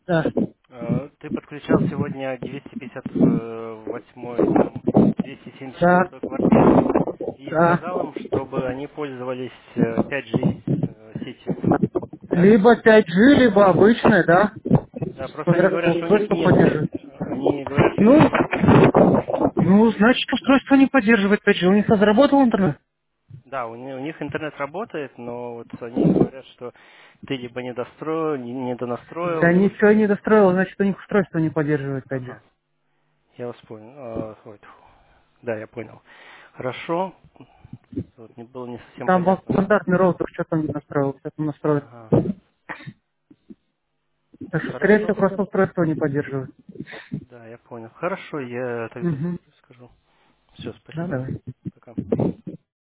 Да. Ты подключал сегодня 258 дом, Да. 276 квартиру и Да. сказал им, чтобы они пользовались 5G сетью. Так? Либо 5G, либо обычная, да. Да, просто они Смотря говорят, какое что у них устройство нет. поддерживает. Они говорят, что у Ну, них нет. значит, устройство не поддерживает 5G. У них заработал интернет? Да, у них интернет работает, но вот они говорят, что ты либо не достроил, не донастроил, Да либо ничего что-то. не достроил, значит, у них устройство не поддерживает 5G. Ага, я вас понял. Ой, тьфу. Да, я понял. Хорошо. Вот, мне было не совсем Там понятно. стандартный роутер, что там не настроил, что там настроит. Ага. Так что, скорее всего, Хорошо. просто устройство не поддерживает. Да, я понял. Хорошо, я тогда Угу. скажу. Все, Да, спасибо. давай. Пока.